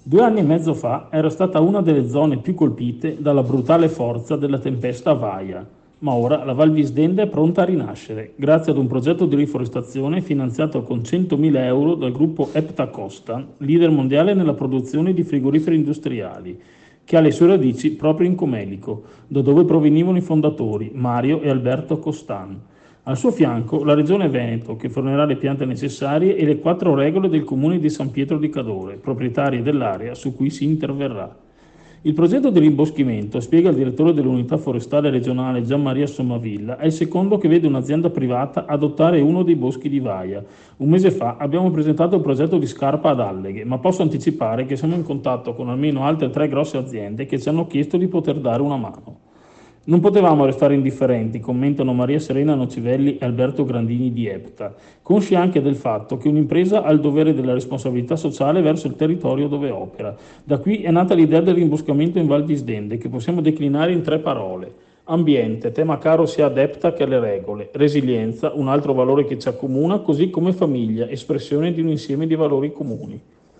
2 anni e mezzo fa era stata una delle zone più colpite dalla brutale forza della tempesta Vaia, ma ora la Val Visdenda è pronta a rinascere, grazie ad un progetto di riforestazione finanziato con 100.000 euro dal gruppo Eptacosta, leader mondiale nella produzione di frigoriferi industriali, che ha le sue radici proprio in Comelico, da dove provenivano i fondatori Mario e Alberto Costan. Al suo fianco la Regione Veneto, che fornirà le piante necessarie, e le 4 regole del Comune di San Pietro di Cadore, proprietarie dell'area su cui si interverrà. Il progetto di rimboschimento, spiega il direttore dell'unità forestale regionale Gianmaria Sommavilla, è il secondo che vede un'azienda privata adottare uno dei boschi di Vaia. Un mese fa abbiamo presentato il progetto di Scarpa ad Alleghe, ma posso anticipare che siamo in contatto con almeno altre 3 grosse aziende che ci hanno chiesto di poter dare una mano. Non potevamo restare indifferenti, commentano Maria Serena Nocivelli e Alberto Grandini di EPTA, consci anche del fatto che un'impresa ha il dovere della responsabilità sociale verso il territorio dove opera. Da qui è nata l'idea del rimboscamento in Val Visdende, che possiamo declinare in 3 parole. Ambiente, tema caro sia ad EPTA che alle regole. Resilienza, un altro valore che ci accomuna, così come famiglia, espressione di un insieme di valori comuni.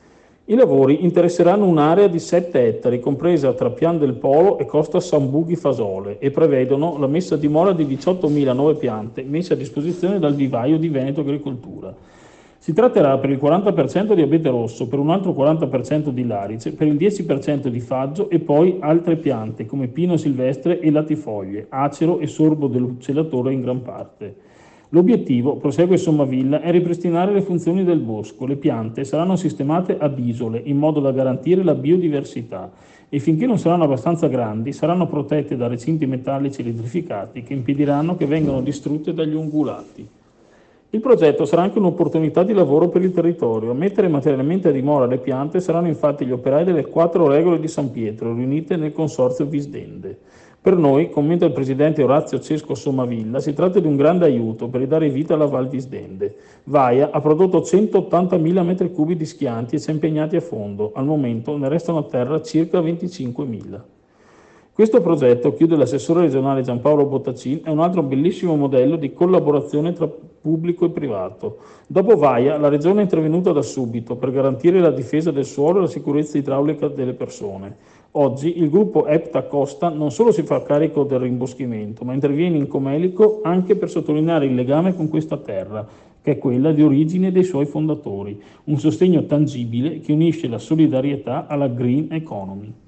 I lavori interesseranno un'area di 7 ettari, compresa tra Pian del Polo e Costa Sambughi Fasole, e prevedono la messa a dimora di 18.000 nuove piante messe a disposizione dal vivaio di Veneto Agricoltura. Si tratterà per il 40% di abete rosso, per un altro 40% di larice, per il 10% di faggio e poi altre piante come pino silvestre e latifoglie, acero e sorbo dell'uccellatore in gran parte. L'obiettivo, prosegue Sommavilla, è ripristinare le funzioni del bosco. Le piante saranno sistemate ad isole in modo da garantire la biodiversità e finché non saranno abbastanza grandi saranno protette da recinti metallici elettrificati che impediranno che vengano distrutte dagli ungulati. Il progetto sarà anche un'opportunità di lavoro per il territorio. A mettere materialmente a dimora le piante saranno infatti gli operai delle 4 regole di San Pietro, riunite nel consorzio Visdende. Per noi, commenta il presidente Orazio Cesco Sommavilla, si tratta di un grande aiuto per ridare vita alla Val Visdende. Vaia ha prodotto 180.000 metri cubi di schianti e ci ha impegnati a fondo. Al momento ne restano a terra circa 25.000. Questo progetto, chiude l'assessore regionale Giampaolo Bottacin, è un altro bellissimo modello di collaborazione tra pubblico e privato. Dopo Vaia, la Regione è intervenuta da subito per garantire la difesa del suolo e la sicurezza idraulica delle persone. Oggi il gruppo EPTA Costa non solo si fa carico del rimboschimento, ma interviene in Comelico anche per sottolineare il legame con questa terra, che è quella di origine dei suoi fondatori, un sostegno tangibile che unisce la solidarietà alla green economy.